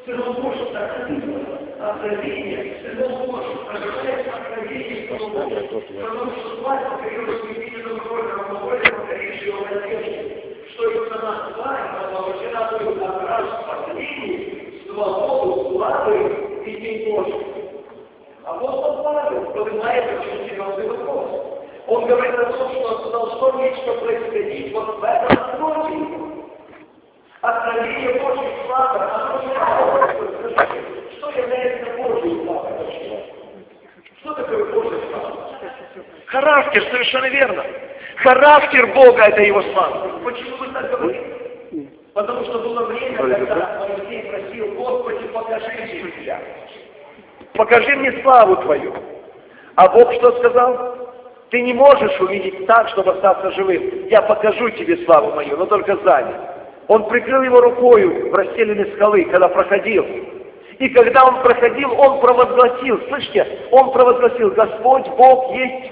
Сыном Божьим так написано. Откровение, Сыном Божьим, ожидает откровение Сыном Божьим. Потому что власть покорилась невидимым кровью, равноволие покорившего надежды. Что это нас власть, возвращена будет образ спасения, свободу, славы и день Божий. Апостол Павел поднимает очень серьезный вопрос. Он говорит о том, что должно нечто происходить вот в этом открытии. Откровение Божьей славы, оно не скажите, что является Божьей славой? Что такое Божья слава? Характер, совершенно верно. Характер Бога – это Его слава. Почему вы так говорите? Потому что было время, когда Моисей просил: Господи, покажи мне Тебя. Покажи мне славу Твою. А Бог что сказал? Ты не можешь увидеть так, чтобы остаться живым. Я покажу тебе славу мою, но только сзади. Он прикрыл его рукою в расстеленной скалы, когда проходил. И когда он проходил, он провозгласил, слышите, он провозгласил: Господь Бог есть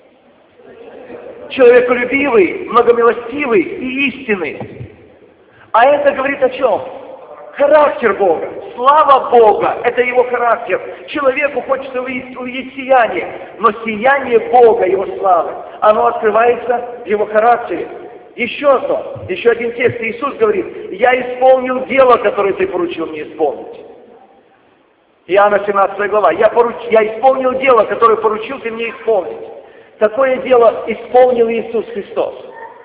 человеколюбивый, многомилостивый и истинный. А это говорит о чем? Характер Бога. Слава Бога – это Его характер. Человеку хочется увидеть сияние, но сияние Бога, Его славы, оно открывается в Его характере. Еще один текст. Иисус говорит: я исполнил дело, которое ты поручил мне исполнить. Иоанна 17 глава. Я исполнил дело, которое поручил ты мне исполнить. Какое дело исполнил Иисус Христос?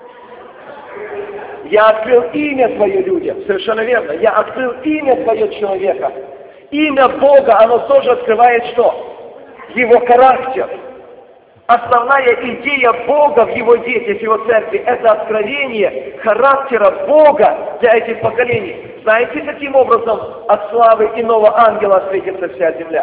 Я открыл имя Твое людям. Совершенно верно. Я открыл имя Твое человека. Имя Бога, оно тоже открывает что? Его характер. Основная идея Бога в Его детях, в Его церкви, это откровение характера Бога для этих поколений. Знаете, каким образом от славы иного ангела осветится вся земля?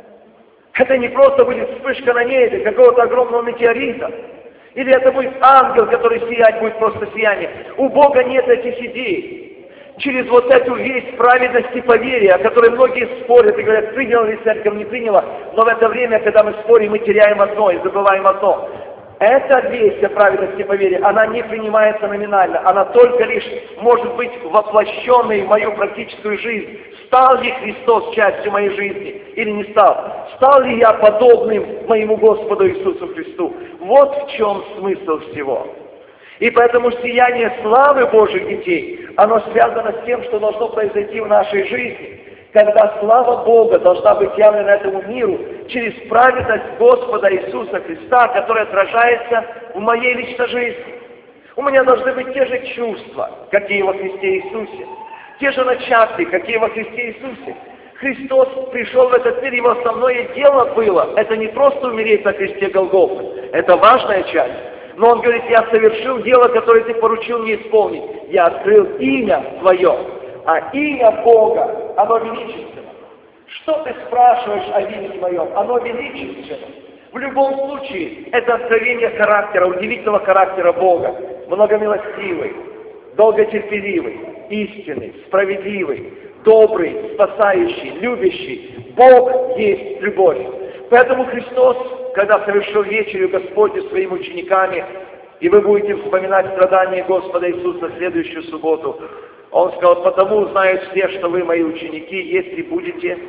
Это не просто будет вспышка на небе какого-то огромного метеорита. Или это будет ангел, который сиять будет просто сияние. У Бога нет этих идей. Через вот эту весть праведности по вере, о которой многие спорят и говорят, приняла ли церковь, не приняла, но в это время, когда мы спорим, мы теряем одно и забываем одно. Эта весть о праведности по вере, она не принимается номинально, она только лишь может быть воплощенной в мою практическую жизнь. Стал ли Христос частью моей жизни или не стал? Стал ли я подобным моему Господу Иисусу Христу? Вот в чем смысл всего. И поэтому сияние славы Божьих детей, оно связано с тем, что должно произойти в нашей жизни, когда слава Бога должна быть явлена этому миру через праведность Господа Иисуса Христа, которая отражается в моей личной жизни. У меня должны быть те же чувства, какие во Христе Иисусе, те же начатки, какие во Христе Иисусе. Христос пришел в этот мир, его основное дело было, это не просто умереть на кресте Голгофы, это важная часть. Но он говорит: я совершил дело, которое ты поручил мне исполнить. Я открыл имя Твое. А имя Бога, оно величественно. Что ты спрашиваешь о имени моем? Оно величественно. В любом случае, это откровение характера, удивительного характера Бога. Многомилостивый, долготерпеливый, истинный, справедливый, добрый, спасающий, любящий. Бог есть любовь. Поэтому Христос, когда совершил вечерю Господню своими учениками, и вы будете вспоминать страдания Господа Иисуса в следующую субботу, Он сказал: потому знают все, что вы мои ученики, если будете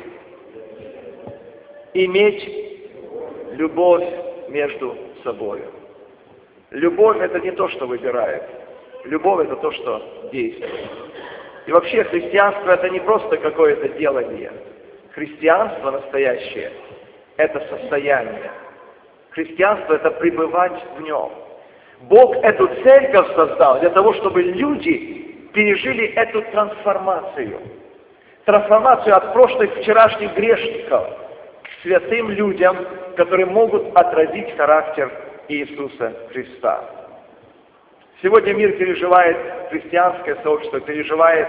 иметь любовь между собой. Любовь – это не то, что выбирает. Любовь – это то, что действует. И вообще христианство – это не просто какое-то делание. Христианство настоящее – это состояние. Христианство – это пребывать в нем. Бог эту церковь создал для того, чтобы люди пережили эту трансформацию. Трансформацию от прошлых вчерашних грешников к святым людям, которые могут отразить характер Иисуса Христа. Сегодня мир переживает, христианское сообщество переживает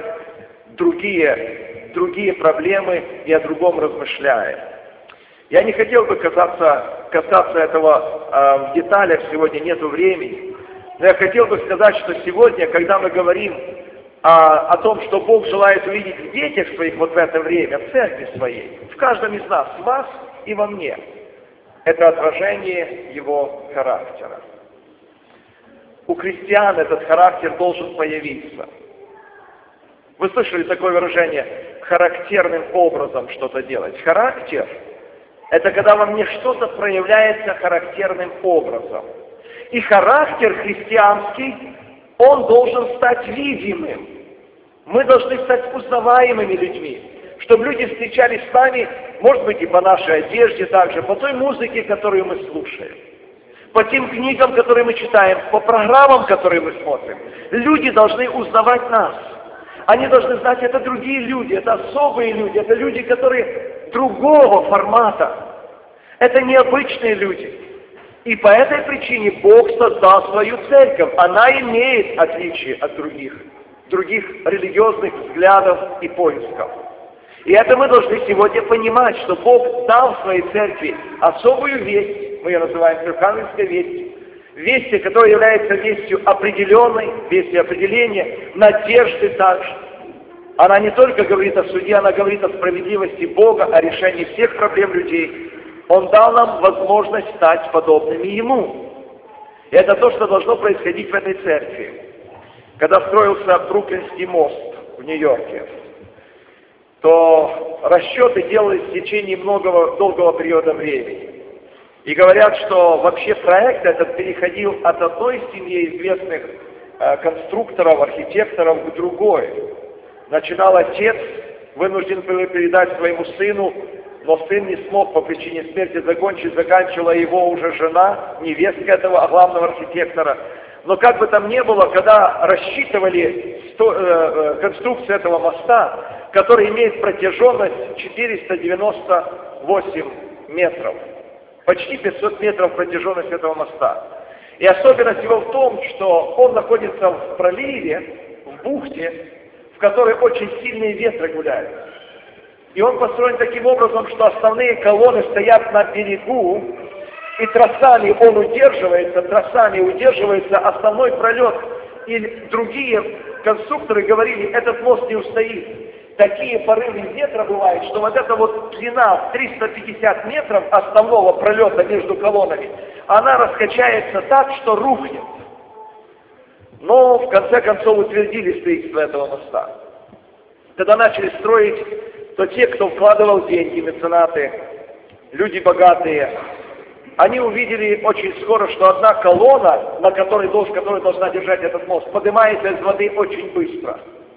другие проблемы и о другом размышляет. Я не хотел бы касаться этого в деталях, сегодня нету времени, но я хотел бы сказать, что сегодня, когда мы говорим о том, что Бог желает увидеть в детях своих вот в это время, в церкви своей, в каждом из нас, в вас и во мне, это отражение Его характера. У христиан этот характер должен появиться. Вы слышали такое выражение «характерным образом что-то делать»? Характер – это когда во мне что-то проявляется характерным образом. И характер христианский, он должен стать видимым. Мы должны стать узнаваемыми людьми, чтобы люди встречались с нами, может быть, и по нашей одежде также, по той музыке, которую мы слушаем, по тем книгам, которые мы читаем, по программам, которые мы смотрим. Люди должны узнавать нас. Они должны знать, это другие люди, это особые люди, это люди, которые другого формата. Это необычные люди. И по этой причине Бог создал свою церковь. Она имеет отличие от других религиозных взглядов и поисков. И это мы должны сегодня понимать, что Бог дал своей церкви особую весть, мы ее называем архангельской вестью, вестью, которая является вестью определенной, вестью определения, надежды также. Она не только говорит о суде, она говорит о справедливости Бога, о решении всех проблем людей. Он дал нам возможность стать подобными Ему. И это то, что должно происходить в этой церкви. Когда строился Бруклинский мост в Нью-Йорке, то расчеты делались в течение долгого периода времени. И говорят, что вообще проект этот переходил от одной семьи известных конструкторов, архитекторов к другой. Начинал отец, вынужден был передать своему сыну, но сын не смог по причине смерти закончить, заканчивала его уже жена, невестка этого главного архитектора. Но как бы там ни было, когда рассчитывали конструкцию этого моста, который имеет протяженность 498 метров, почти 500 метров протяженность этого моста. И особенность его в том, что он находится в проливе, в бухте, в которой очень сильные ветры гуляют. И он построен таким образом, что основные колонны стоят на берегу, и тросами он удерживается основной пролет. И другие конструкторы говорили, этот мост не устоит. Такие порывы ветра бывают, что вот эта вот длина 350 метров основного пролета между колоннами, она раскачается так, что рухнет. Но в конце концов утвердили строительство этого моста. Когда начали строить, то те, кто вкладывал деньги, меценаты, люди богатые, они увидели очень скоро, что одна колонна, которая должна держать этот мост, поднимается из воды очень быстро.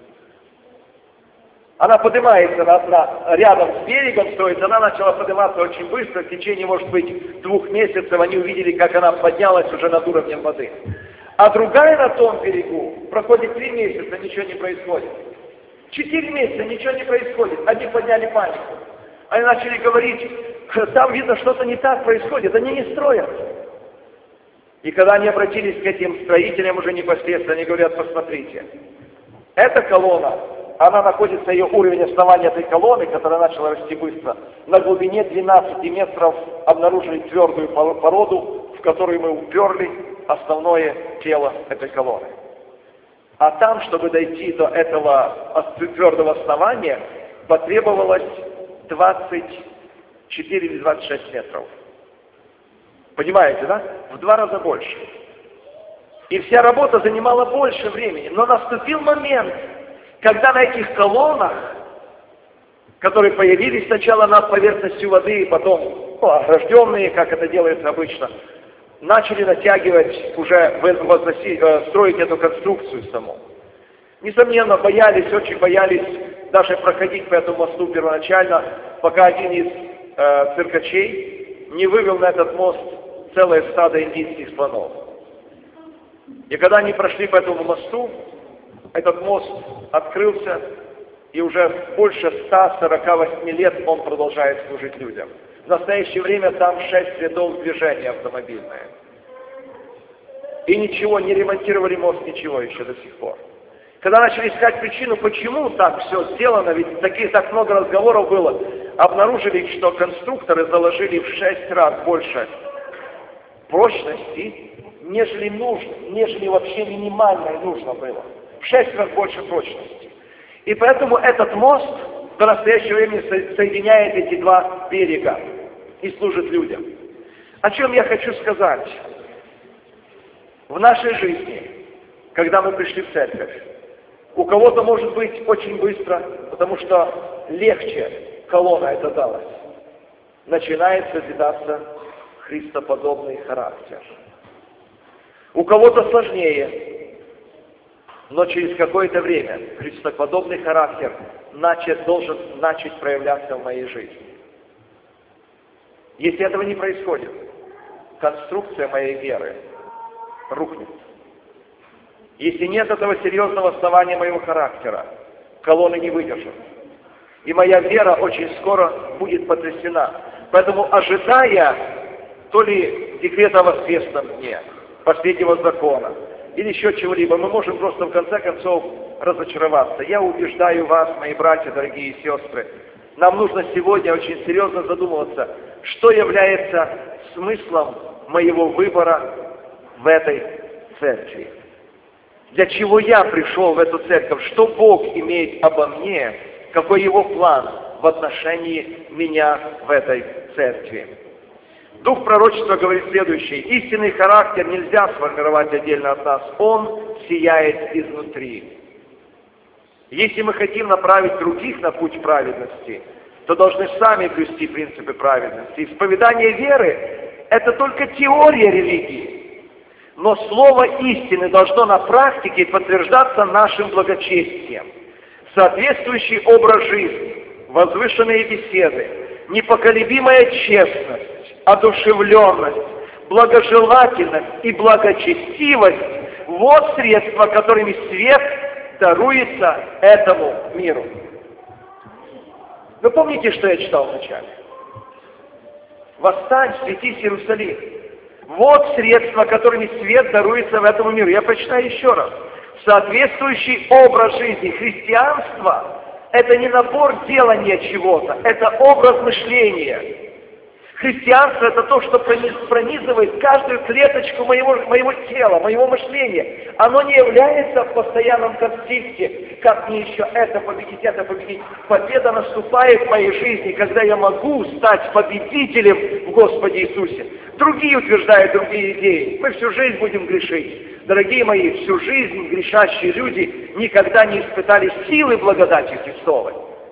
Она поднимается рядом с берегом, строится, она начала подниматься очень быстро, в течение, может быть, 2 месяцев они увидели, как она поднялась уже над уровнем воды. А другая на том берегу проходит 3 месяца, ничего не происходит. 4 месяца, ничего не происходит. Они подняли панику. Они начали говорить, там видно, что-то не так происходит, они не строят. И когда они обратились к этим строителям уже непосредственно, они говорят, посмотрите, эта колонна, она находится, ее уровень основания этой колонны, которая начала расти быстро, на глубине 12 метров обнаружили твердую породу, в которую мы уперли основное тело этой колонны. А там, чтобы дойти до этого твердого основания, потребовалось 24 или 26 метров. Понимаете, да? В 2 раза больше. И вся работа занимала больше времени. Но наступил момент, когда на этих колоннах, которые появились сначала над поверхностью воды, и потом огражденные, как это делается обычно, начали натягивать, уже строить эту конструкцию саму. Несомненно, очень боялись даже проходить по этому мосту первоначально, пока один из циркачей не вывел на этот мост целое стадо индийских слонов. И когда они прошли по этому мосту, этот мост открылся, и уже больше 148 лет он продолжает служить людям. В настоящее время там 6 рядов движения автомобильное. И ничего, не ремонтировали мост, ничего еще до сих пор. Когда начали искать причину, почему так все сделано, ведь так много разговоров было, обнаружили, что конструкторы заложили в 6 раз больше прочности, нежели вообще минимально нужно было. В 6 раз больше прочности. И поэтому этот мост до настоящего времени соединяет эти 2 берега и служит людям. О чем я хочу сказать? В нашей жизни, когда мы пришли в церковь, У кого-то может быть очень быстро, потому что легче колонна это далась. Начинает созидаться христоподобный характер. У кого-то сложнее, но через какое-то время христоподобный характер должен начать проявляться в моей жизни. Если этого не происходит, конструкция моей веры рухнет. Если нет этого серьезного основания моего характера, колонны не выдержат. И моя вера очень скоро будет потрясена. Поэтому, ожидая то ли декрета о воскресном дне, последнего закона, или еще чего-либо, мы можем просто в конце концов разочароваться. Я убеждаю вас, мои братья, дорогие сестры, нам нужно сегодня очень серьезно задумываться, что является смыслом моего выбора в этой церкви. Для чего я пришел в эту церковь? Что Бог имеет обо мне? Какой Его план в отношении меня в этой церкви? Дух пророчества говорит следующее. Истинный характер нельзя сформировать отдельно от нас. Он сияет изнутри. Если мы хотим направить других на путь праведности, то должны сами блюсти принципы праведности. Исповедание веры – это только теория религии. Но слово истины должно на практике подтверждаться нашим благочестием. Соответствующий образ жизни, возвышенные беседы, непоколебимая честность, одушевленность, благожелательность и благочестивость – вот средства, которыми свет даруется этому миру. Вы помните, что я читал вначале? «Восстань, светись, Иерусалим». Вот средства, которыми свет даруется в этому миру. Я прочитаю еще раз. Соответствующий образ жизни. Христианство – это не набор делания чего-то, это образ мышления. Христианство – это то, что пронизывает каждую клеточку моего тела, моего мышления. Оно не является в постоянном конфликте, как мне еще это победить, это победить. Победа наступает в моей жизни, когда я могу стать победителем в Господе Иисусе. Другие утверждают другие идеи. Мы всю жизнь будем грешить. Дорогие мои, всю жизнь грешащие люди никогда не испытали силы благодати Христовой.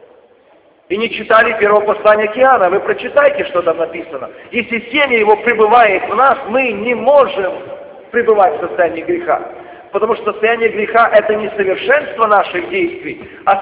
И не читали первого послания к Иоанну. Вы прочитайте, что там написано. Если семя его пребывает в нас, мы не можем пребывать в состоянии греха. Потому что состояние греха – это не совершенство наших действий, а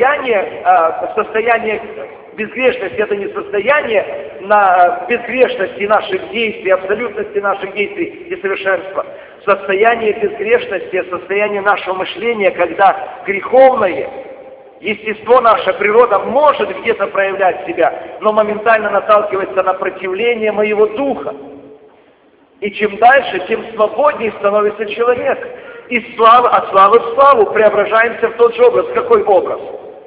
состояние безгрешности – это не состояние на безгрешности наших действий, абсолютности наших действий и совершенства. Состояние безгрешности – это состояние нашего мышления, когда греховное естество, наша природа может где-то проявлять себя, но моментально наталкивается на противление моего духа. И чем дальше, тем свободнее становится человек. И от славы в славу преображаемся в тот же образ. Какой образ?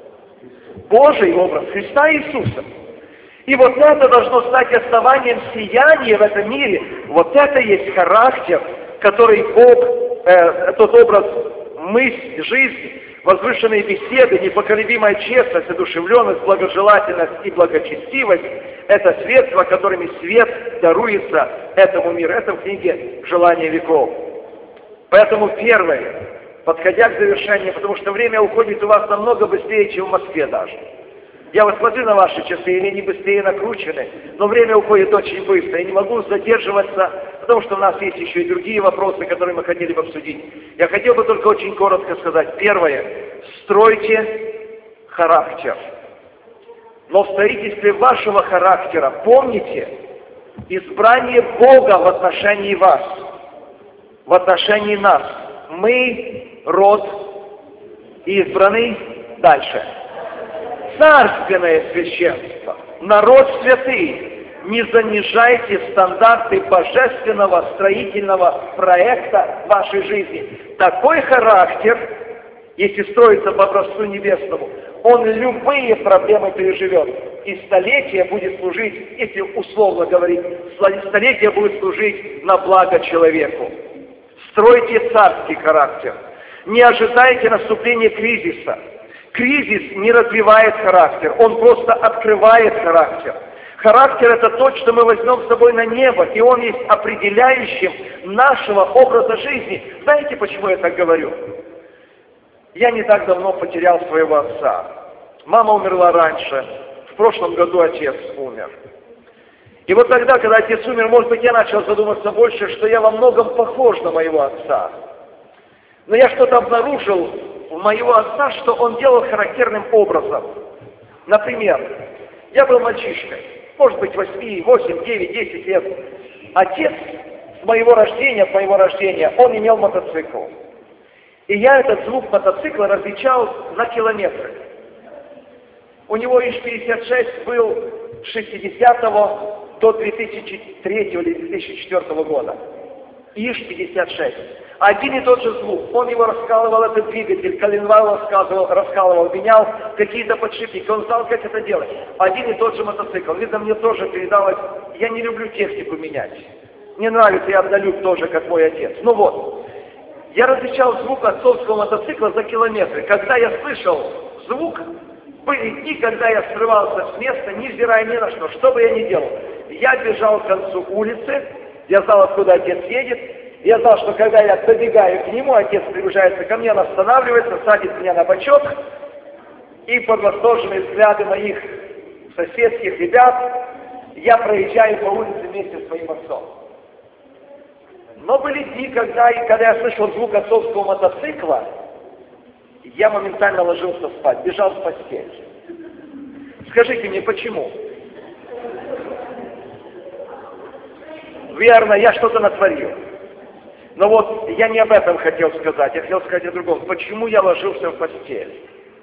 Божий образ Христа Иисуса. И вот это должно стать основанием сияния в этом мире. Вот это есть характер, который Бог, тот образ мысли, жизни, возвышенные беседы, непоколебимая честность, одушевленность, благожелательность и благочестивость – это средства, которыми свет даруется этому миру. Это в книге «Желание веков». Поэтому первое, подходя к завершению, потому что время уходит у вас намного быстрее, чем в Москве даже. Я вот смотрю на ваши часы, или они быстрее накручены, но время уходит очень быстро. Я не могу задерживаться, потому что у нас есть еще и другие вопросы, которые мы хотели бы обсудить. Я хотел бы только очень коротко сказать. Первое. Стройте характер. Но в строительстве вашего характера помните избрание Бога в отношении вас, в отношении нас. Мы род избранный. Дальше. Царственное священство, народ святый. Не занижайте стандарты божественного строительного проекта вашей жизни. Такой характер, если строится по образцу небесному, он любые проблемы переживет. И столетие будет служить, если условно говорить, столетие будет служить на благо человеку. Стройте царский характер. Не ожидайте наступления кризиса. Кризис не развивает характер, он просто открывает характер. Характер – это то, что мы возьмем с собой на небо, и он есть определяющим нашего образа жизни. Знаете, почему я так говорю? Я не так давно потерял своего отца. Мама умерла раньше. В прошлом году отец умер. И вот тогда, когда отец умер, может быть, я начал задуматься больше, что я во многом похож на моего отца. Но я что-то обнаружил у моего отца, что он делал характерным образом. Например, я был мальчишкой, может быть, 8, 9, 10 лет. Отец с моего рождения, он имел мотоцикл. И я этот звук мотоцикла различал на километры. У него ИЖ-56 был с 60-го до 2003 или 2004 года. ИЖ-56. Один и тот же звук. Он его раскалывал, этот двигатель, коленвал раскалывал, менял какие-то подшипники. Он знал, как это делать. Один и тот же мотоцикл. Видно, мне тоже передалось. Я не люблю технику менять. Мне нравится, я однолюб тоже, как мой отец. Ну вот. Я различал звук отцовского мотоцикла за километры. Когда я слышал звук, были дни, когда я срывался с места, невзирая ни на что. Что бы я ни делал. Я бежал к концу улицы. Я знал, откуда отец едет. Я знал, что когда я добегаю к нему, отец приближается ко мне, он останавливается, садит меня на бочок, и под восторженные взгляды моих соседских ребят я проезжаю по улице вместе с своим отцом. Но были дни, когда я слышал звук отцовского мотоцикла, я моментально ложился спать, бежал в постель. Скажите мне, почему? Верно, я что-то натворил. Но вот я не об этом хотел сказать, я хотел сказать о другом. Почему я ложился в постель?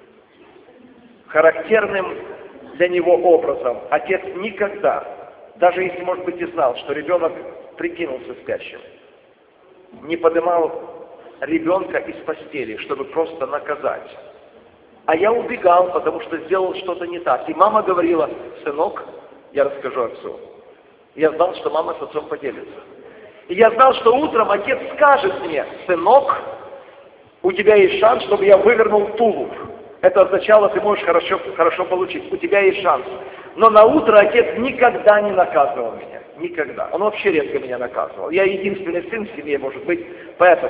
Характерным для него образом отец никогда, даже если, может быть, и знал, что ребенок прикинулся спящим, не поднимал ребенка из постели, чтобы просто наказать. А я убегал, потому что сделал что-то не так. И мама говорила: сынок, я расскажу отцу. Я знал, что мама с отцом поделится. И я знал, что утром отец скажет мне: сынок, у тебя есть шанс, чтобы я вывернул тулуп. Это означало, ты можешь хорошо получить. У тебя есть шанс. Но на утро отец никогда не наказывал меня. Никогда. Он вообще редко меня наказывал. Я единственный сын в семье, может быть, поэтому.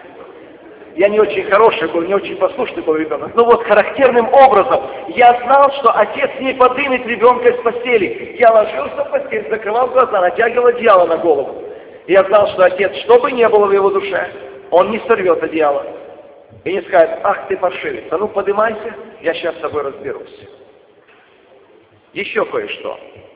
Я не очень хороший был, не очень послушный был ребенок. Но вот характерным образом я знал, что отец не поднимет ребенка из постели. Я ложился в постель, закрывал глаза, натягивал одеяло на голову. И я знал, что отец, что бы ни было в его душе, он не сорвет одеяло. И не скажет: ах ты паршивец, а ну поднимайся, я сейчас с тобой разберусь. Еще кое-что.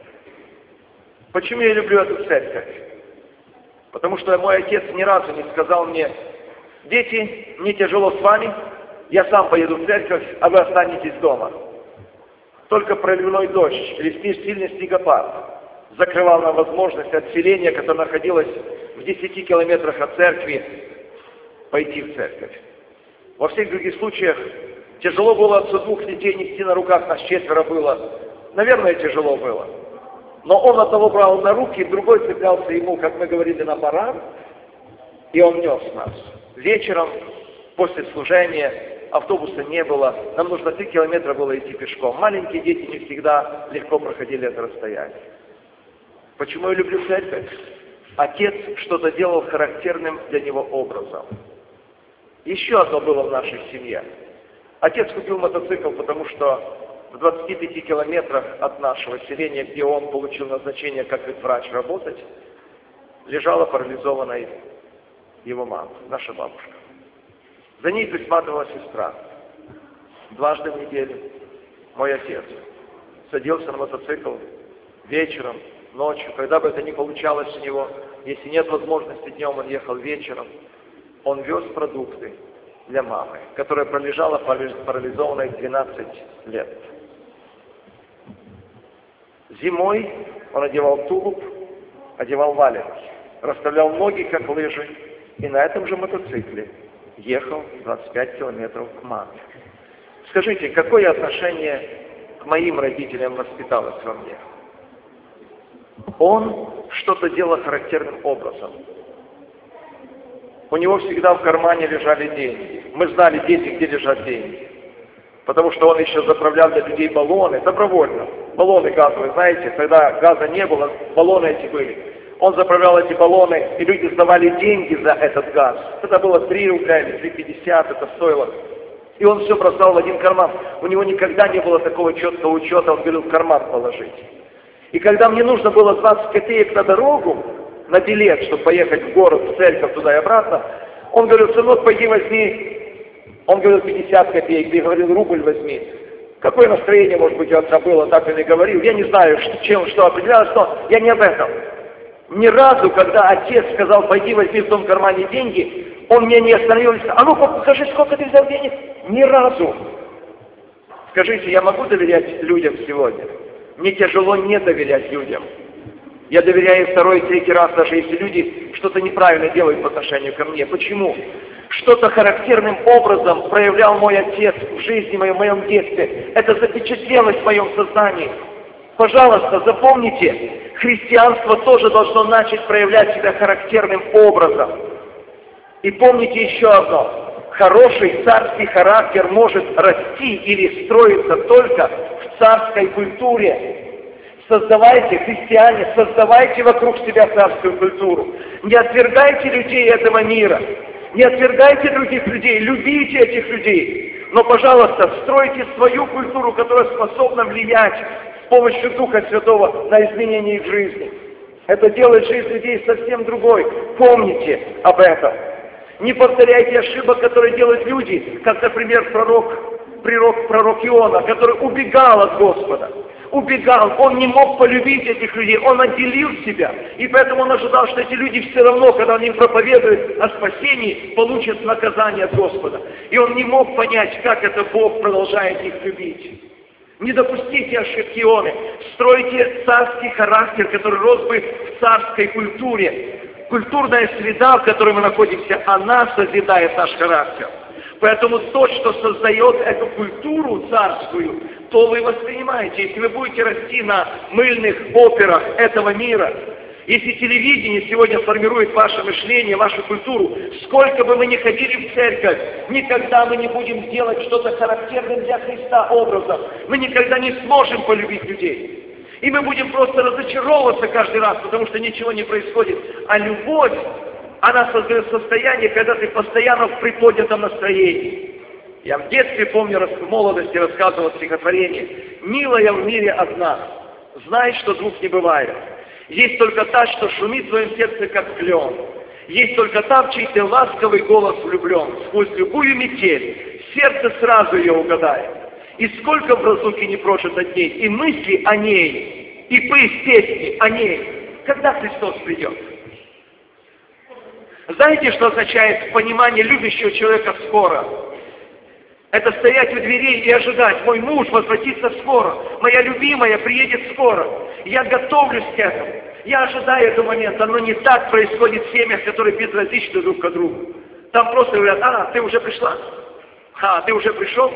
Почему я люблю эту церковь? Потому что мой отец ни разу не сказал мне: дети, мне тяжело с вами, я сам поеду в церковь, а вы останетесь дома. Только проливной дождь или сильный снегопад закрывал нам возможность от селения, которое находилось в 10 километрах от церкви, пойти в церковь. Во всех других случаях тяжело было отцу 2 детей нести на руках, нас 4 было. Наверное, тяжело было. Но он одного брал на руки, другой цеплялся ему, как мы говорили, на баран, и он нес нас. Вечером, после служения, автобуса не было, нам нужно 3 километра было идти пешком. Маленькие дети не всегда легко проходили это расстояние. Почему я люблю церковь? Отец что-то делал характерным для него образом. Еще одно было в нашей семье. Отец купил мотоцикл, потому что в 25 километрах от нашего селения, где он получил назначение как врач работать, лежала парализованная его мама, наша бабушка. За ней присматривала сестра. 2 раза в неделю мой отец садился на мотоцикл вечером, ночью, когда бы это ни получалось у него, если нет возможности днем, он ехал вечером, он вез продукты для мамы, которая пролежала парализованной 12 лет. Зимой он одевал тулуп, одевал валенки, расставлял ноги, как лыжи, и на этом же мотоцикле ехал 25 километров к маме. Скажите, какое отношение к моим родителям воспиталось во мне? Он что-то делал характерным образом. У него всегда в кармане лежали деньги. Мы знали, дети, где лежат деньги. Потому что он еще заправлял для людей баллоны, добровольно. Баллоны газовые, знаете, тогда газа не было, баллоны эти были. Он заправлял эти баллоны, и люди сдавали деньги за этот газ. Это было 3 рубля или 3,50, это стоило И он все бросал в один карман. У него никогда не было такого четкого учета, он говорил, в карман положить. И когда мне нужно было 20 копеек на дорогу, на билет, чтобы поехать в город, в церковь, туда и обратно, он говорил, сынок, пойди возьми. Он говорил, 50 копеек, ты говорил, рубль возьми. Какое настроение, может быть, у отца было, так он и говорил. Я не знаю, что определялось, но я не об этом. Ни разу, когда отец сказал, пойди возьми в том кармане деньги, он меня не остановил и сказал, а ну покажи, сколько ты взял денег. Ни разу. Скажите, я могу доверять людям сегодня? Мне тяжело не доверять людям. Я доверяю второй, третий раз, даже если люди что-то неправильно делают по отношению ко мне. Почему? Что-то характерным образом проявлял мой отец в жизни моей, в моем детстве. Это запечатлелось в моем сознании. Пожалуйста, запомните, христианство тоже должно начать проявлять себя характерным образом. И помните еще одно. Хороший царский характер может расти или строиться только в царской культуре. Создавайте, христиане, создавайте вокруг себя царскую культуру. Не отвергайте людей этого мира. Не отвергайте других людей, любите этих людей. Но, пожалуйста, стройте свою культуру, которая способна влиять с помощью Духа Святого на изменение их жизни. Это делает жизнь людей совсем другой. Помните об этом. Не повторяйте ошибок, которые делают люди, как, например, пророк Иона, который убегал от Господа. Убегал, он не мог полюбить этих людей, он отделил себя. И поэтому он ожидал, что эти люди все равно, когда он им проповедует о спасении, получат наказание от Господа. И он не мог понять, как это Бог продолжает их любить. Не допустите ошибки Ионы. Стройте царский характер, который рос бы в царской культуре. Культурная среда, в которой мы находимся, она созидает наш характер. Поэтому то, что создает эту культуру царскую, то вы воспринимаете. Если вы будете расти на мыльных операх этого мира, если телевидение сегодня формирует ваше мышление, вашу культуру, сколько бы мы ни ходили в церковь, никогда мы не будем делать что-то характерным для Христа образом. Мы никогда не сможем полюбить людей. И мы будем просто разочаровываться каждый раз, потому что ничего не происходит. А любовь, она создает состояние, когда ты постоянно в приподнятом настроении. Я в детстве, помню, в молодости рассказывал стихотворение. «Милая в мире одна, знай, что двух не бывает. Есть только та, что шумит в твоем сердце, как клен. Есть только та, в чей ты ласковый голос влюблен. Сквозь любую метель сердце сразу ее угадает. И сколько в разлуке не прожито дней, и мысли о ней, и пыль песни о ней, когда Христос придет». Знаете, что означает понимание любящего человека скоро? Это стоять у дверей и ожидать. Мой муж возвратится скоро. Моя любимая приедет скоро. Я готовлюсь к этому. Я ожидаю этого момента. Но не так происходит в семьях, которые безразличны друг к другу. Там просто говорят, ты уже пришла? Ты уже пришел?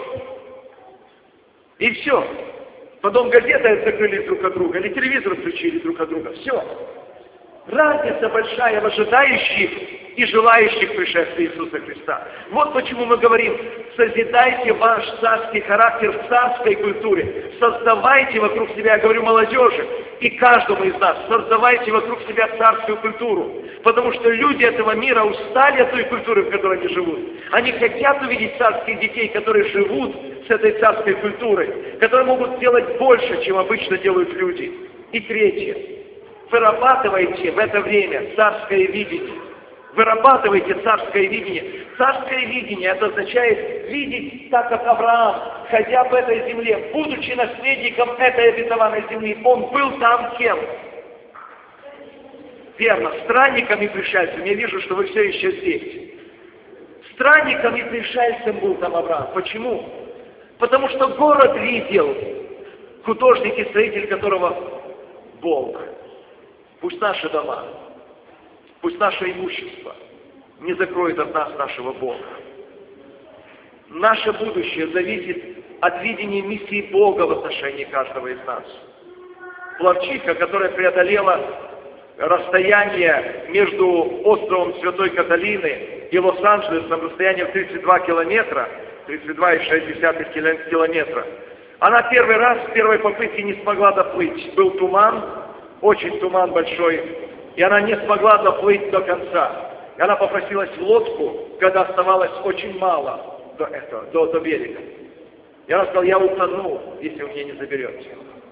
И все. Потом газеты закрыли друг от друга, или телевизор включили друг от друга. Все. Разница большая в ожидающих и желающих пришествия Иисуса Христа. Вот почему мы говорим, созидайте ваш царский характер в царской культуре. Создавайте вокруг себя, я говорю молодежи, и каждому из нас, создавайте вокруг себя царскую культуру. Потому что люди этого мира устали от той культуры, в которой они живут. Они хотят увидеть царских детей, которые живут с этой царской культурой, которые могут сделать больше, чем обычно делают люди. И третье. Вырабатывайте в это время царское видение. Вырабатывайте царское видение. Царское видение, это означает видеть так, как Авраам, ходя по этой земле, будучи наследником этой обетованной земли, он был там кем? Верно, странником и пришельцем. Я вижу, что вы все еще здесь. Странником и пришельцем был там Авраам. Почему? Потому что город видел, художник и строитель которого Бог. Пусть наши дома, пусть наше имущество не закроет от нас нашего Бога. Наше будущее зависит от видения миссии Бога в отношении каждого из нас. Пловчиха, которая преодолела расстояние между островом Святой Каталины и Лос-Анджелесом, расстояние в 32 километра, 32,6 километра, она первый раз в первой попытке не смогла доплыть. Был туман, очень туман большой, и она не смогла доплыть до конца. И она попросилась в лодку, когда оставалось очень мало до берега. Я рассказал, я утону, если вы меня не заберете.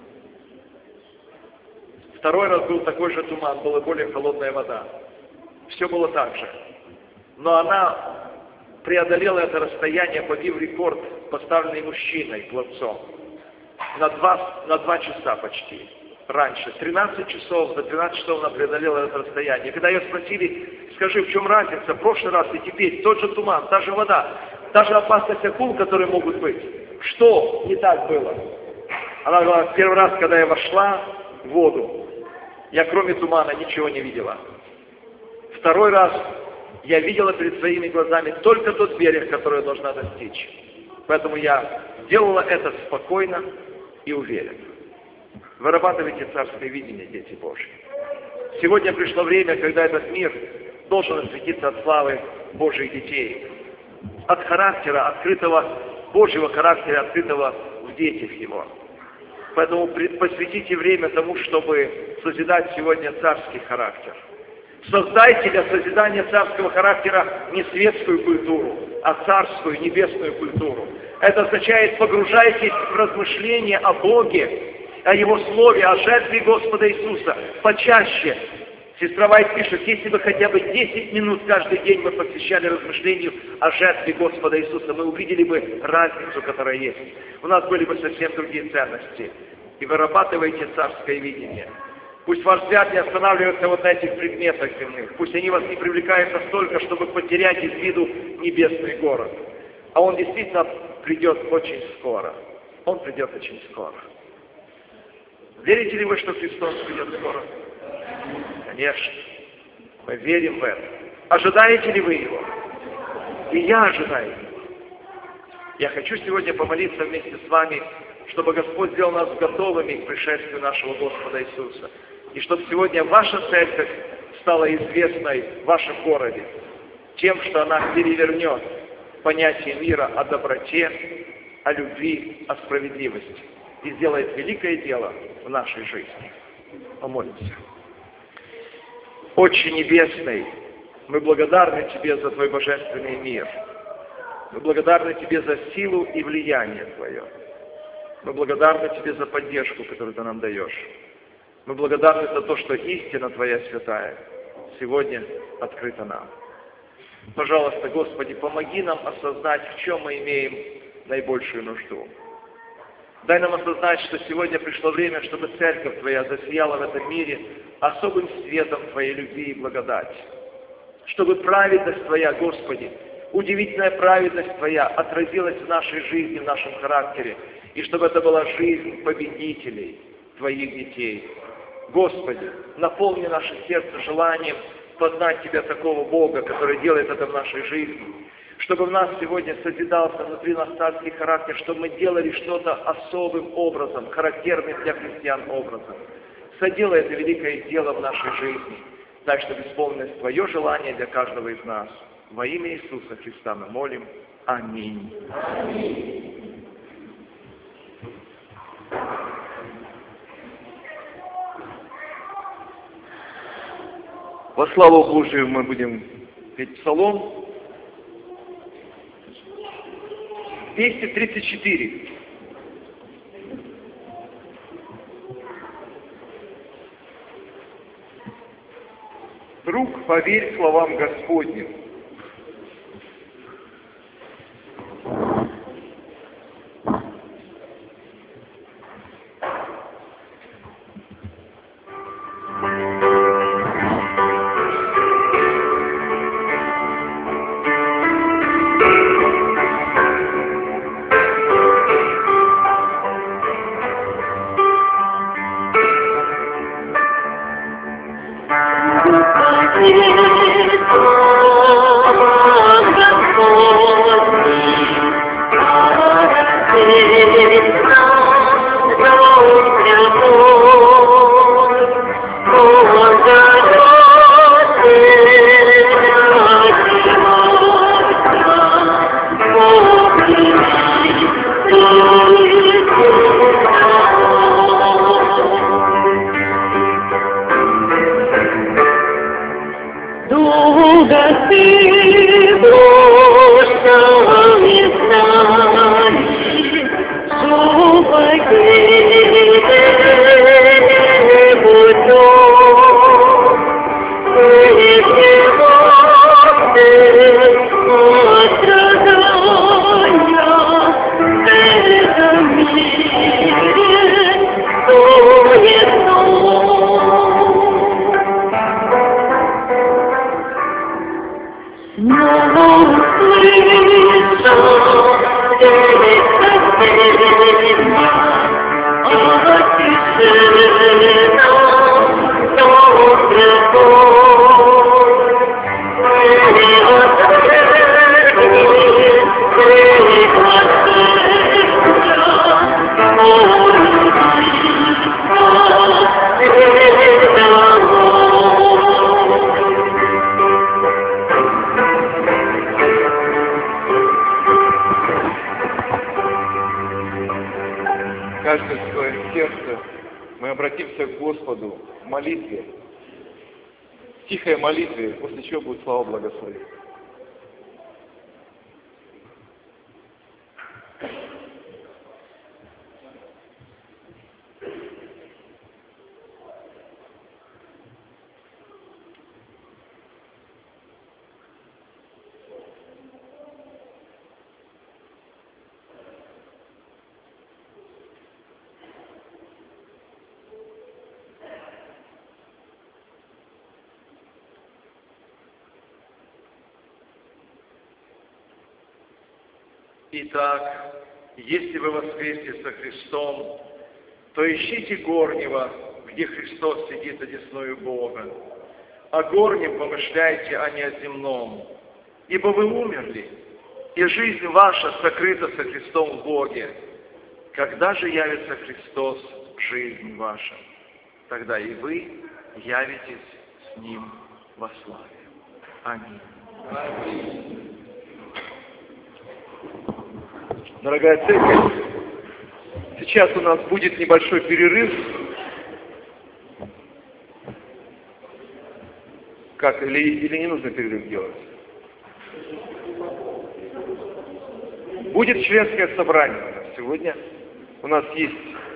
Второй раз был такой же туман, была более холодная вода. Все было так же. Но она преодолела это расстояние, побив рекорд, поставленный мужчиной, пловцом. На 2 часа почти. Раньше. 13 часов, за 13 часов она преодолела это расстояние. И когда ее спросили, скажи, в чем разница, в прошлый раз и теперь, тот же туман, та же вода, та же опасность акул, которые могут быть. Что не так было? Она говорила, первый раз, когда я вошла в воду, я кроме тумана ничего не видела. Второй раз я видела перед своими глазами только тот берег, который я должна достичь. Поэтому я делала это спокойно и уверенно. Вырабатывайте царское видение, дети Божьи. Сегодня пришло время, когда этот мир должен осветиться от славы Божьих детей. От характера, открытого, Божьего характера, открытого в детях Его. Поэтому посвятите время тому, чтобы созидать сегодня царский характер. Создайте для созидания царского характера не светскую культуру, а царскую, небесную культуру. Это означает, погружайтесь в размышления о Боге, о Его Слове, о жертве Господа Иисуса почаще. Сестра Вайт пишет, если бы хотя бы 10 минут каждый день мы посвящали размышлению о жертве Господа Иисуса, мы увидели бы разницу, которая есть. У нас были бы совсем другие ценности. И вырабатывайте царское видение. Пусть ваш взгляд не останавливается вот на этих предметах земных. Пусть они вас не привлекают настолько, чтобы потерять из виду небесный город. А он действительно придет очень скоро. Он придет очень скоро. Верите ли вы, что Христос придет скоро? Конечно. Мы верим в это. Ожидаете ли вы Его? И я ожидаю. Я хочу сегодня помолиться вместе с вами, чтобы Господь сделал нас готовыми к пришествию нашего Господа Иисуса. И чтобы сегодня ваша церковь стала известной в вашем городе тем, что она перевернет понятие мира о доброте, о любви, о справедливости. И сделает великое дело в нашей жизни. Помолимся. Отче Небесный, мы благодарны Тебе за Твой божественный мир. Мы благодарны Тебе за силу и влияние Твое. Мы благодарны Тебе за поддержку, которую Ты нам даешь. Мы благодарны за то, что истина Твоя святая сегодня открыта нам. Пожалуйста, Господи, помоги нам осознать, в чем мы имеем наибольшую нужду. Дай нам осознать, что сегодня пришло время, чтобы Церковь Твоя засияла в этом мире особым светом Твоей любви и благодати. Чтобы праведность Твоя, Господи, удивительная праведность Твоя отразилась в нашей жизни, в нашем характере, и чтобы это была жизнь победителей, Твоих детей. Господи, наполни наше сердце желанием познать Тебя, такого Бога, который делает это в нашей жизни. Чтобы в нас сегодня созидался внутри нас царский характер, чтобы мы делали что-то особым образом, характерным для христиан образом. Соделай это великое дело в нашей жизни, так, чтобы исполнилось Твое желание для каждого из нас. Во имя Иисуса Христа мы молим. Аминь. Аминь. Во славу Божию мы будем петь псалом 234. Друг, поверь словам Господним. мы обратимся к Господу в молитве, в тихой молитве, после чего будет слава благословения. Итак, если вы воскреснете со Христом, то ищите горнего, где Христос сидит одесную Бога. О горнем помышляйте, а не о земном. Ибо вы умерли, и жизнь ваша сокрыта со Христом в Боге. Когда же явится Христос, жизнь ваша, тогда и вы явитесь с Ним во славе. Аминь. Аминь. Дорогая церковь, сейчас у нас будет небольшой перерыв. Как, или не нужно перерыв делать? Будет членское собрание у нас сегодня. У нас есть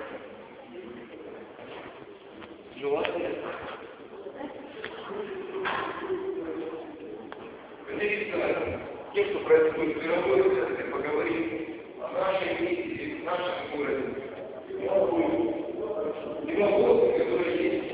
желание. Тем, кто происходит в мировой церкви, поговорить о нашей миссии, в нашем городе.